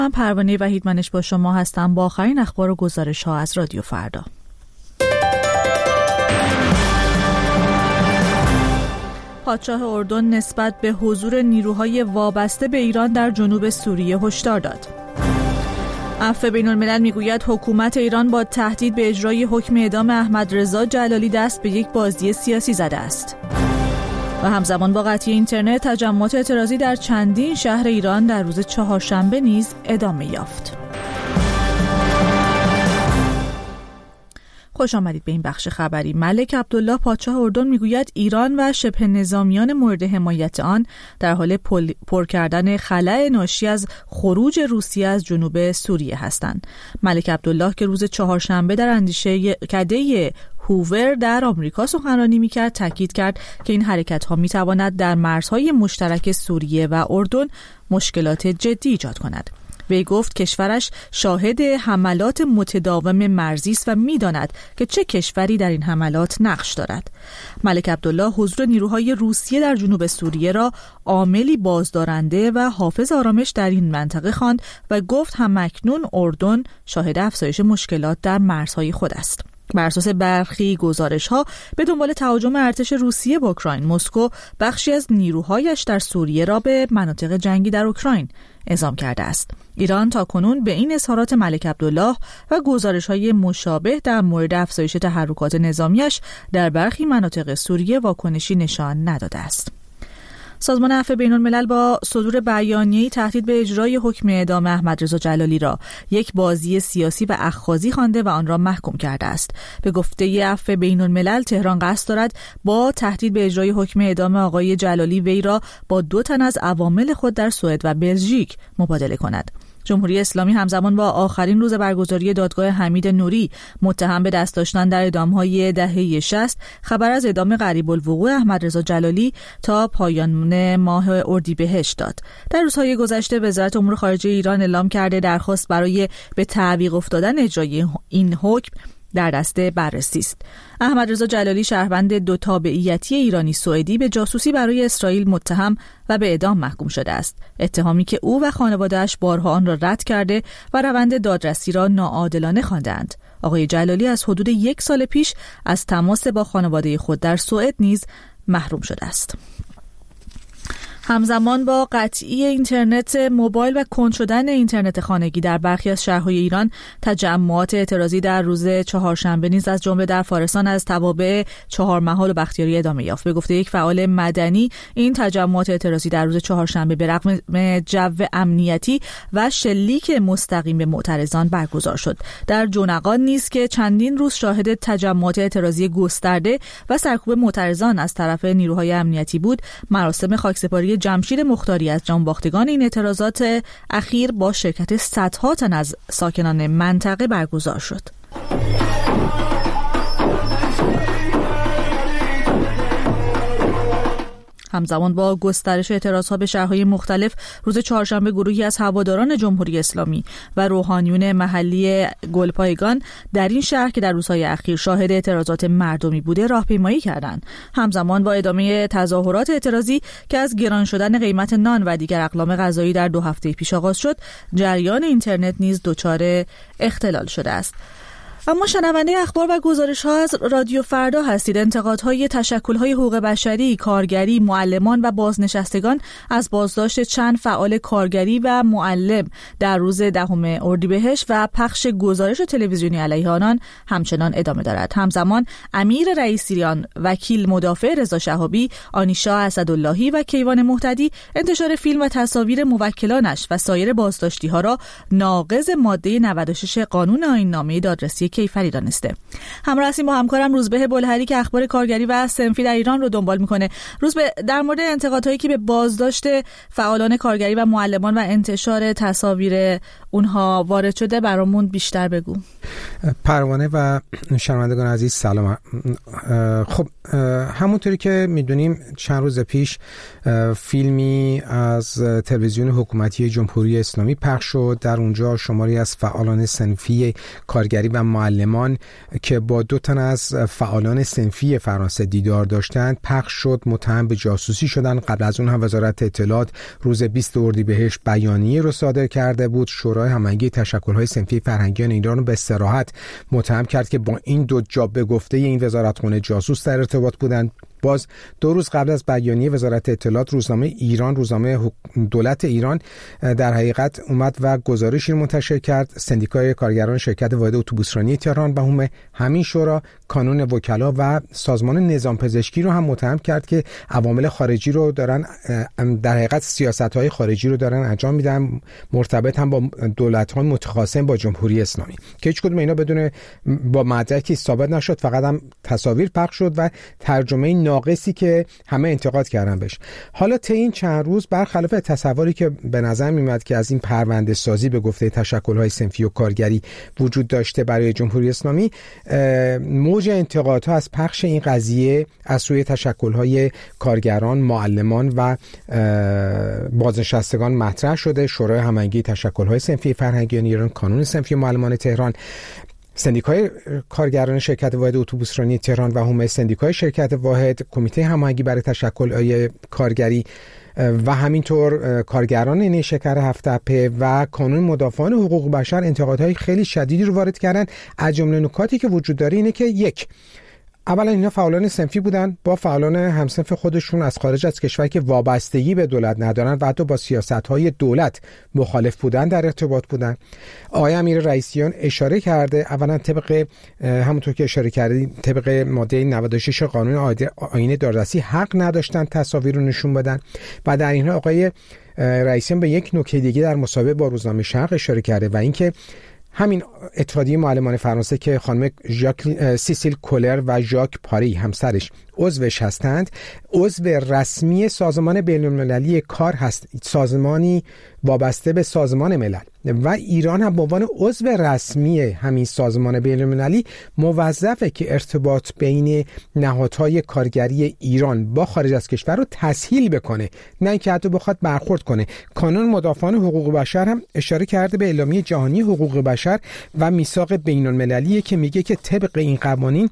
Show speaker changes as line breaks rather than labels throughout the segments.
من پروانه وحیدمنش با شما هستم با آخرین اخبار و گزارش ها از رادیو فردا. پادشاه اردن نسبت به حضور نیروهای وابسته به ایران در جنوب سوریه هشدار داد. عفو بین‌الملل میگوید حکومت ایران با تهدید به اجرای حکم اعدام احمدرضا جلالی دست به یک بازی سیاسی زده است. و همزمان با قطعی اینترنت تجمعات اعتراضی در چندین شهر ایران در روز چهارشنبه نیز ادامه یافت. خوش آمدید به این بخش خبری. ملک عبدالله پادشاه اردن میگوید ایران و شبه نظامیان مورد حمایت آن در حال پر کردن خلأ ناشی از خروج روسیه از جنوب سوریه هستند. ملک عبدالله که روز چهارشنبه در اندیشه کده هوور در آمریکا سخنرانی میکرد تاکید کرد که این حرکت‌ها میتواند در مرزهای مشترک سوریه و اردن مشکلات جدی ایجاد کند. وی گفت کشورش شاهد حملات متداوم مرزی است و می‌داند که چه کشوری در این حملات نقش دارد. ملک عبدالله حضور نیروهای روسیه در جنوب سوریه را عاملی بازدارنده و حافظ آرامش در این منطقه خواند و گفت همکنون اردن شاهد افزایش مشکلات در مرزهای خود است. بر اساس برخی گزارش‌ها به دنبال تهاجم ارتش روسیه به اوکراین، مسکو بخشی از نیروهایش در سوریه را به مناطق جنگی در اوکراین اعزام کرده است. ایران تاکنون به این اظهارات ملک عبدالله و گزارش‌های مشابه در مورد افزایش تحرکات نظامیش در برخی مناطق سوریه واکنشی نشان نداده است. سازمان عفو بین‌الملل با صدور بیانیه‌ای تهدید به اجرای حکم اعدام احمدرضا جلالی را یک بازی سیاسی و اخاذی خوانده و آن را محکوم کرده است. به گفته عفو بین‌الملل تهران قصد دارد با تهدید به اجرای حکم اعدام آقای جلالی وی را با 2 تن از عوامل خود در سوئد و بلژیک مبادله کند. جمهوری اسلامی همزمان با آخرین روز برگزاری دادگاه حمید نوری متهم به دست داشتن در اعدام‌های دهه 60 خبر از اعدام قریب الوقوع احمدرضا جلالی تا پایان ماه اردیبهشت داد. در روزهای گذشته وزارت امور خارجه ایران اعلام کرده درخواست برای به تعویق افتادن اجرای این حکم در دست بررسی است. احمدرضا جلالی شهروند 2 تابعیتی ایرانی سوئدی به جاسوسی برای اسرائیل متهم و به اعدام محکوم شده است. اتهامی که او و خانواده‌اش بارها آن را رد کرده و روند دادرسی را ناعادلانه خواندند. آقای جلالی از حدود 1 سال پیش از تماس با خانواده خود در سوئد نیز محروم شده است. همزمان با قطعی اینترنت موبایل و کند شدن اینترنت خانگی در برخی از شهرهای ایران، تجمعات اعتراضی در روز چهارشنبه نیز از جمله در فارسان از توابع چهارمحال و بختیاری ادامه یافت. به گفته یک فعال مدنی، این تجمعات اعتراضی در روز چهارشنبه به رغم جو امنیتی و شلیک مستقیم به معترضان برگزار شد. در جونقان نیز که چندین روز شاهد تجمعات اعتراضی گسترده و سرکوب معترضان از طرف نیروهای امنیتی بود، مراسم خاکسپاری جمشید مختاری از جانباختگان این اعتراضات اخیر با شرکت صدها تن از ساکنان منطقه برگزار شد. همزمان با گسترش اعتراضها به شهرهای مختلف، روز چهارشنبه گروهی از هواداران جمهوری اسلامی و روحانیون محلی گلپایگان در این شهر که در روزهای اخیر شاهد اعتراضات مردمی بوده راهپیمایی کردند. همزمان با ادامه تظاهرات اعتراضی که از گران شدن قیمت نان و دیگر اقلام غذایی در 2 هفته پیش آغاز شد، جریان اینترنت نیز دچار اختلال شده است. اما شنونده اخبار و گزارش‌ها از رادیو فردا هستید. انتقادهای تشکل‌های حقوق بشری، کارگری، معلمان و بازنشستگان از بازداشت چند فعال کارگری و معلم در روز 10 اردیبهشت و پخش گزارش تلویزیونی علیه آنان همچنان ادامه دارد. همزمان امیر رئیسیان، وکیل مدافع رضا شهابی، آنیشا اسداللهی و کیوان مهتدی انتشار فیلم و تصاویر موکلانش و سایر بازداشتی‌ها را ناقض ماده 96 قانون آیین‌نامه دادرسی کیفری دانسته. همراه هستیم با همکارم روزبه بلهری که اخبار کارگری و صنفی در ایران رو دنبال میکنه. روزبه، در مورد انتقادهایی که به بازداشت فعالان کارگری و معلمان و انتشار تصاویر اونها وارد شده برامون بیشتر بگو.
پروانه و شنوندگان عزیز سلام. خب همونطوری که میدونیم چند روز پیش فیلمی از تلویزیون حکومتی جمهوری اسلامی پخش شد. در اونجا شماری از فعالان صنفی کارگری و معلمان که با 2 تن از فعالان صنفی فرانسه دیدار داشتند پخش شد، متهم به جاسوسی شدن. قبل از اون هم وزارت اطلاعات روز 20 اردیبهشت بیانیه رو صادر کرده بود. شورای هماهنگی تشکل‌های صنفی فرهنگیان ایران رو به صراحت متهم کرد که با این 2 جا به گفته این وزارتخانه جاسوس در ارتباط بودند. باز 2 روز قبل از بیانیه وزارت اطلاعات روزنامه ایران، روزنامه دولت ایران، در حقیقت اومد و گزارشی منتشر کرد. سندیکای کارگران شرکت واحد اتوبوسرانی تهران و همین شورا کانون وکلا و سازمان نظام پزشکی رو هم متهم کرد که عوامل خارجی رو دارن، در حقیقت سیاست‌های خارجی رو دارن انجام میدن، مرتبط هم با دولت‌های متخاصم با جمهوری اسلامی، که هیچ کدوم اینا بدون با مدرکی ثابت نشد، فقط هم تصاویر پخش شد و ترجمه ناقصی که همه انتقاد کردن بهش. حالا طی این چند روز برخلاف تصوری که به نظر میاد که از این پرونده سازی به گفته تشکل‌های صنفی و کارگری وجود داشته برای جمهوری اسلامی، موج انتقادها از پخش این قضیه از سوی تشکل‌های کارگران، معلمان و بازنشستگان مطرح شده. شورای هماهنگی تشکل‌های صنفی فرهنگیان ایران، کانون صنفی معلمان تهران، سندیکای کارگران شرکت واحد اتوبوسرانی تهران و هم سندیکای شرکت واحد، کمیته هماهنگی برای تشکل‌های کارگری و همینطور کارگران نیشکر هفت تپه و کانون مدافعان حقوق بشر انتقادهای خیلی شدیدی رو وارد کردن. از جمله نکاتی که وجود داره اینه که یک، اولا اینا فعالان صنفی بودن، با فعالان همصنف خودشون از خارج از کشور که وابستگی به دولت ندارن و حتی با سیاست‌های دولت مخالف بودن در ارتباط بودن. آقای امیر رئیسیان اشاره کرده، اولا طبق همونطور که اشاره کردید طبق ماده 96 قانون آیین دادرسی حق نداشتن تصاویر رو نشون بدن و در این حال آقای رئیسیان به یک نکته دیگه در مصاحبه با روزنامه شرق اشاره کرده و اینکه همین اتحادیه معلمان فرانسه که خانم سیسیل کولر و ژاک پاری همسرش عضوش هستند، عضو رسمی سازمان بین‌المللی کار هست، سازمانی وابسته به سازمان ملل، و ایران هم به عنوان عضو رسمی همین سازمان بین‌المللی موظفه که ارتباط بین نهادهای کارگری ایران با خارج از کشور رو تسهیل بکنه، نه اینکه حتی بخواد برخورد کنه. کانون مدافعان حقوق بشر هم اشاره کرده به اعلامیه جهانی حقوق بشر و میثاق بین‌المللی که میگه که طبق این قوانین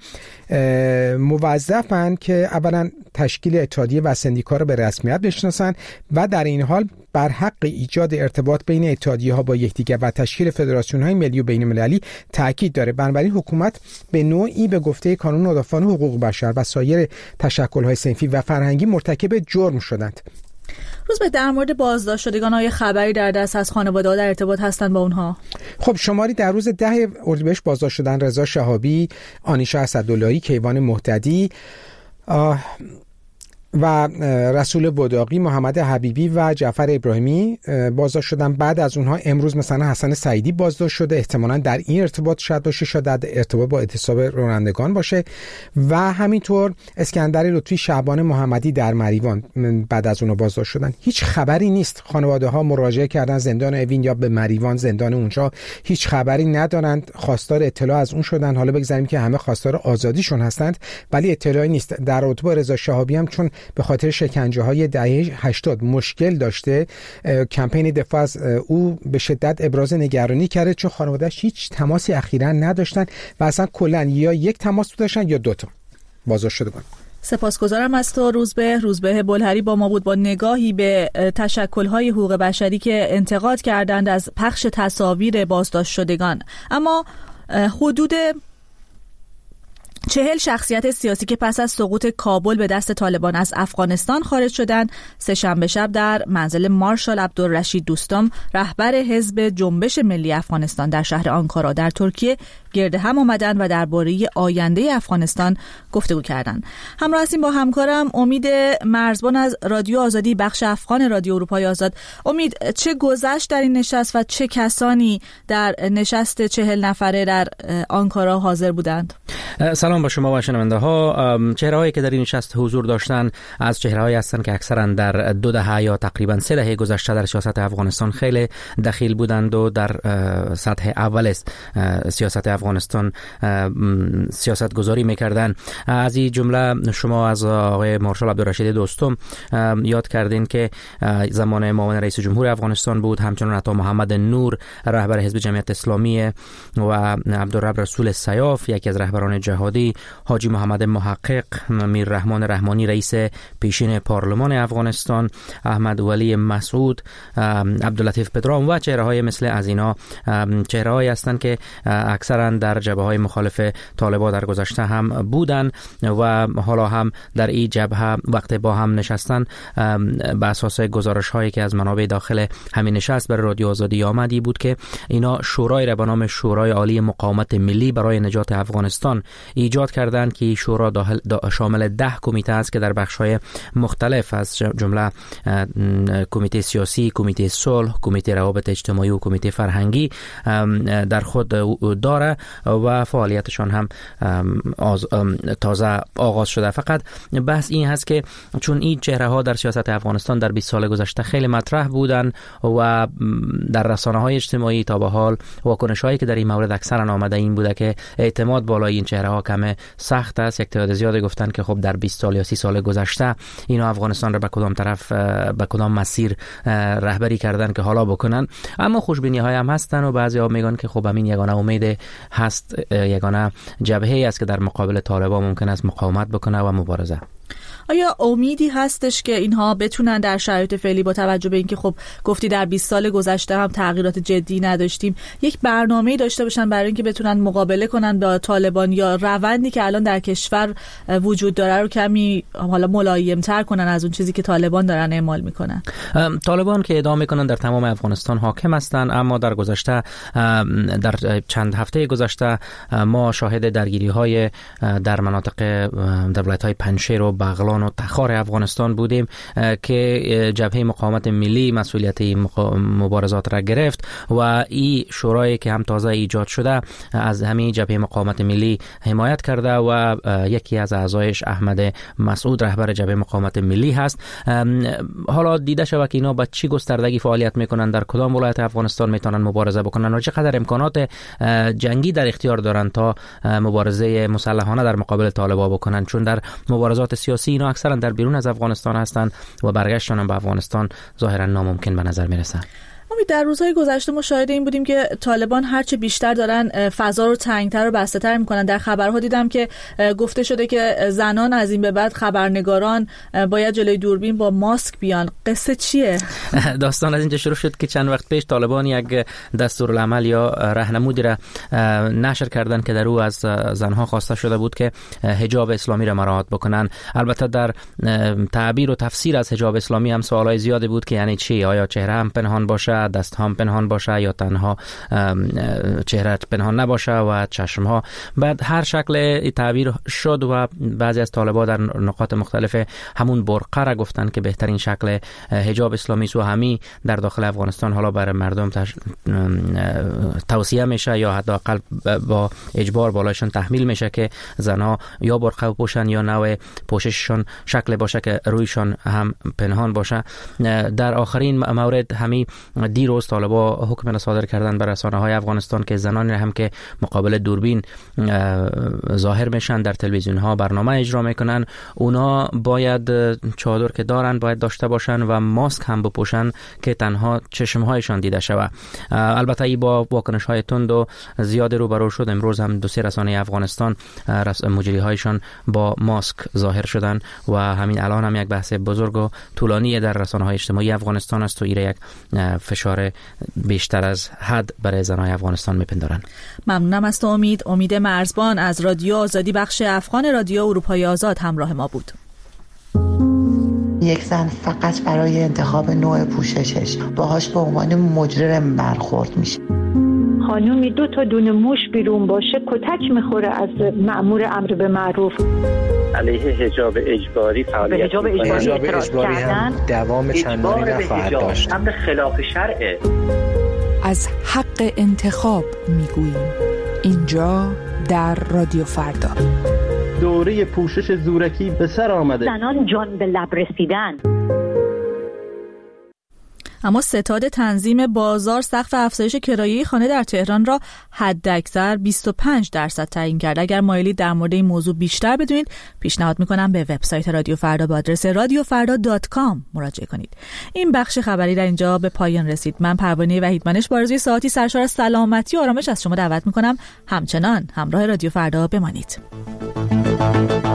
موظفن که اولا تشکیل اتحادیه و سندیکا رو به رسمیت بشناسن و در این حال بر حق ایجاد ارتباط بین اتحادیه‌ها با یکدیگر و تشکیل فدراسیون‌های ملی و بین‌المللی تاکید داره. بنابراین حکومت به نوعی به گفته کانون مدافعان حقوق بشر و سایر تشکل‌های صنفی و فرهنگی مرتکب جرم شدند.
روز به در مورد بازداشت شدگان های خبری در دست از خانواده‌ها در ارتباط هستند با اونها؟
خب شماری در روز 10 اردیبهشت بازداشت شدن رضا شهابی، آنیشا اسداللهی، کیوان مهددی و رسول بوداقی، محمد حبیبی و جعفر ابراهیمی بازداشت شدن. بعد از اونها امروز مثلا حسن سعیدی بازداشت شده، احتمالاً در این ارتباط شاید باشه، شاید در ارتباط با اعتصاب رانندگان باشه، و همینطور اسکندر لطفی، شعبان محمدی در مریوان بعد از اونها بازداشت شدن. هیچ خبری نیست. خانواده ها مراجعه کردن زندان اوین یا به مریوان، زندان اونجا، هیچ خبری ندارند، خواستار اطلاع از اون شدن. حالا بگذاریم که همه خواستار آزادیشون هستند ولی اطلاعی نیست. در رابطه با رضا شهابی هم چون به خاطر شکنجه‌های دهه 80 مشکل داشته، کمپین دفاع از او به شدت ابراز نگرانی کرده چون خانواده‌اش هیچ تماسی اخیراً نداشتن و اصلا کلاً یا یک تماس داشتن یا 2 تا بازداشت شدگان.
سپاسگزارم از تو روزبه بلهری با ما بود با نگاهی به تشکل‌های حقوق بشری که انتقاد کردند از پخش تصاویر بازداشت شدگان. اما حدود 40 شخصیت سیاسی که پس از سقوط کابل به دست طالبان از افغانستان خارج شدند، سه‌شنبه شب در منزل مارشال عبدالرشید دوستم، رهبر حزب جنبش ملی افغانستان در شهر آنکارا در ترکیه گرد هم آمدن و درباره آینده افغانستان گفتگو کردند. همراه هستیم با همکارم امید مرزبان از رادیو آزادی بخش افغان رادیو اروپای آزاد. امید، چه گذشت در این نشست و چه کسانی در نشست 40 نفره در آنکارا حاضر بودند؟
سلام با شما و شنونده ها. چهره‌هایی که در این نشست حضور داشتن از چهره‌هایی هستند که اکثرا در 2 دهه یا تقریبا 3 دهه گذشته در سیاست افغانستان خیلی دخیل بودند و در سطح اول است سیاست افغانستان سیاست گذاری میکردن. از این جمله شما از آقای مارشال عبدالرشید دوستم یاد کردین که زمان معاون رئیس جمهور افغانستان بود، همچنین عطا محمد نور رهبر حزب جمعیت اسلامی و عبدالرب رسول سیاف یکی از رهبران جهادی، حاجی محمد محقق، میر رحمان رحمانی رئیس پیشین پارلمان افغانستان، احمد ولی مسعود، عبداللطیف پدرام و چهره‌های مثل از اینا چهره‌هایی هستند که اکثرا در جبهه‌های مخالف طالبان در گذشته هم بودن و حالا هم در این جبهه وقت با هم نشستن به اساس گزارش‌هایی که از منابع داخل همین نشست برای رادیو آزادی آمدی بود که اینا شورای را به نام شورای عالی مقاومت ملی برای نجات افغانستان ایجاد کردند که شورا شامل 10 کمیته است که در بخش‌های مختلف از جمله کمیته سیاسی، کمیته صلح، کمیته روابط اجتماعی و کمیته فرهنگی در خود داره و فعالیتشان هم تازه آغاز شده. فقط بحث این هست که چون این چهره‌ها در سیاست افغانستان در 20 سال گذشته خیلی مطرح بودن و در رسانه‌های اجتماعی تا به حال واکنش‌هایی که در این مورد اکثرا آمده این بوده که اعتماد بالای این چهره‌ها کم سخت است. یک تعداد زیادی گفتن که خب در 20 سال یا 30 سال گذشته اینا افغانستان را به کدام طرف به کدام مسیر رهبری کردن که حالا بکنن، اما خوشبینی‌های هم هستن و بعضی‌ها میگن که خب همین یگانه امید هست، یگانه جبهه‌ای است که در مقابل طالبان ممکن است مقاومت بکنه و مبارزه.
آیا امیدی هستش که اینها بتونن در شرایط فعلی با توجه به اینکه خب گفتی در 20 سال گذشته هم تغییرات جدی نداشتیم، یک برنامه‌ای داشته باشن برای اینکه بتونن مقابله کنن با طالبان یا روندی که الان در کشور وجود داره رو کمی حالا ملایم‌تر کنن از اون چیزی که طالبان دارن اعمال میکنن؟
طالبان که ادعا میکنن در تمام افغانستان حاکم هستند، اما در گذشته در چند هفته گذشته ما شاهد درگیری‌های در مناطق دولت‌های پنجشیر و بغلان و تخار افغانستان بودیم که جبهه مقاومت ملی مسئولیت مبارزات را گرفت و این شورایی که هم تازه ایجاد شده از همین جبهه مقاومت ملی حمایت کرده و یکی از اعضایش احمد مسعود رهبر جبهه مقاومت ملی هست. حالا دیده شود که اینا با چی گستردگی فعالیت میکنن، در کدام ولایت افغانستان میتونن مبارزه بکنن و چقدر امکانات جنگی در اختیار دارن تا مبارزه مسلحانه در مقابل طالبان بکنن، چون در مبارزات سیاسی اینا اکثرا در بیرون از افغانستان هستند و برگشتشون به افغانستان ظاهرا ناممکن به نظر میرسن.
در روزهای گذشته ما شاهد این بودیم که طالبان هرچه بیشتر دارن فضا رو تنگتر و بسته‌تر میکنن. در خبرها دیدم که گفته شده که زنان از این به بعد خبرنگاران باید جلوی دوربین با ماسک بیان. قصه چیه؟
داستان از اینجا شروع شد که چند وقت پیش طالبان یک دستورالعمل یا راهنمودی را نشر کردن که در او از زنها خواسته شده بود که حجاب اسلامی را مراعات بکنن. البته در تعبیر و تفسیر از حجاب اسلامی هم سوالای زیادی بود که یعنی چی؟ آیا چهره هم پنهان باشه، دست هم پنهان باشه یا تنها چهره پنهان نباشه و چشم ها؟ بعد هر شکل تعبیر شد و بعضی از طالبان در نقاط مختلف همون برقه را گفتن که بهترین شکل حجاب اسلامی است و همین در داخل افغانستان حالا برای مردم توصیه میشه یا حداقل با اجبار بالایشان تحمیل میشه که زنها یا برقه بپوشن یا نوع پوشششون شکل باشه که رویشان هم پنهان باشه. در آخرین مورد همین دیروز طالبان حکم صادر کردن بر رسانه‌های افغانستان که زنانی هم که مقابل دوربین ظاهر میشن در تلویزیون ها برنامه اجرا میکنن، اونا باید چادر که دارن باید داشته باشن و ماسک هم بپوشن که تنها چشمهایشان دیده شود. البته ای با واکنش های تند و زیاد روبرو شد. امروز هم 2-3 رسانه افغانستان مجری هایشان با ماسک ظاهر شدن و همین الان هم یک بحث بزرگ و طولانی در رسانه های اجتماعی افغانستان است و ایره یک فشار بیشتر از حد برای زنهای افغانستان میپندارن.
ممنونم از تو امید مرزبان از رادیو آزادی بخش افغان رادیو اروپای آزاد همراه ما بود.
یک زن فقط برای انتخاب نوع پوششش باهاش به عنوان مجرم برخورد میشه. خانومی 2 تا دونه موش بیرون باشه کتک میخوره از مأمور امر به معروف.
علیه حجاب اجباری فعالیت
حجاب اجباری هم دوام چندانی نخواهد داشت.
امر خلاف شرعه.
از حق انتخاب میگوییم اینجا در رادیو فردا.
دوره پوشش زورکی به سر آمده.
زنان جان به لب رسیدن.
اما ستاد تنظیم بازار سقف افزایش کرایه خانه در تهران را حداکثر 25% تعیین کرد. اگر مایلید در مورد این موضوع بیشتر بدونید، پیشنهاد میکنم به وبسایت رادیو فردا با آدرس radiofarda.com مراجعه کنید. این بخش خبری در اینجا به پایان رسید. من پروانه وحیدمنش با آرزوی ساعتی سرشار از سلامتی و آرامش از شما دعوت میکنم همچنان همراه رادیو فردا بمانید.